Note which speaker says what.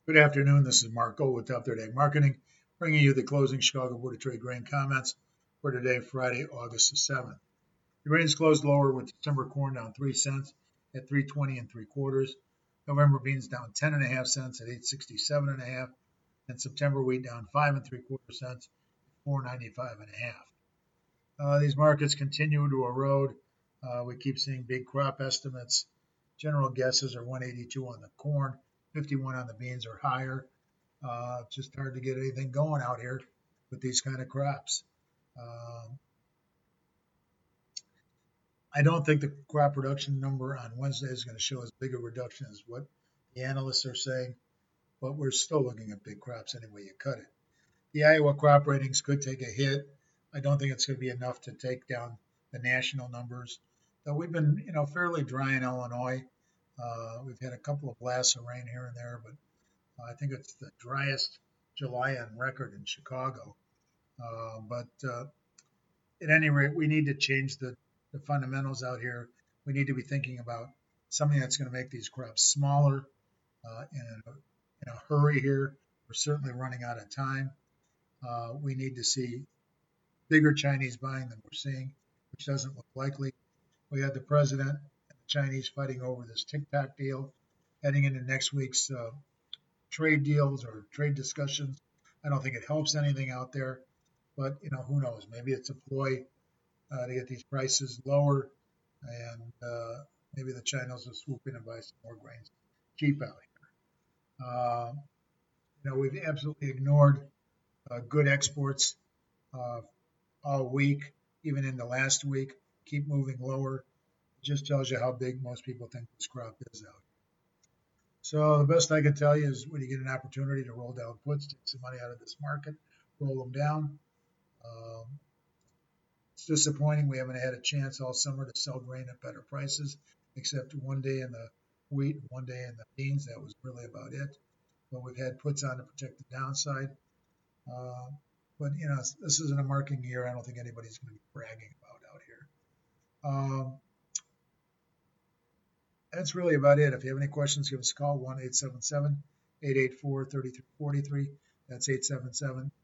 Speaker 1: Good afternoon. This is Marco with Up Their Day Marketing, bringing you the closing Chicago Board of Trade grain comments for today, Friday, August the 7th. The grains closed lower with December corn down 3 cents at 320 and 3/4. November beans down 10.5 cents at 867.5, and September wheat down 5 3/4 cents at 495.5. These markets continue to erode. We keep seeing big crop estimates. General guesses are 182 on the corn, 51 on the beans or higher. It's just hard to get anything going out here with these kind of crops. Um, I don't think the crop production number on Wednesday is going to show as big a reduction as what the analysts are saying, but we're still looking at big crops any way you cut it. The Iowa crop ratings could take a hit. I don't think it's going to be enough to take down the national numbers. Though we've been, fairly dry in Illinois. We've had a couple of blasts of rain here and there, but I think it's the driest July on record in Chicago. But at any rate, we need to change the fundamentals out here. We need to be thinking about something that's going to make these crops smaller in a hurry here. We're certainly running out of time. We need to see bigger Chinese buying than we're seeing, which doesn't look likely. We had the president and the Chinese fighting over this TikTok deal heading into next week's trade deals or trade discussions. I don't think it helps anything out there, but who knows? Maybe it's a ploy to get these prices lower, and maybe the Chinese will swoop in and buy some more grains cheap out here. We've absolutely ignored good exports uh, all week, even in the last week. Keep moving lower. It just tells you how big most people think this crop is out. So the best I can tell you is when you get an opportunity to roll down puts, take some money out of this market, roll them down. Um, it's disappointing we haven't had a chance all summer to sell grain at better prices, except one day in the wheat, one day in the beans. That was really about it. But we've had puts on to protect the downside. Uh, but this isn't a marking year. I don't think anybody's going to be bragging about out here. That's really about it. If you have any questions, give us a call 1-877-884-3343. That's 877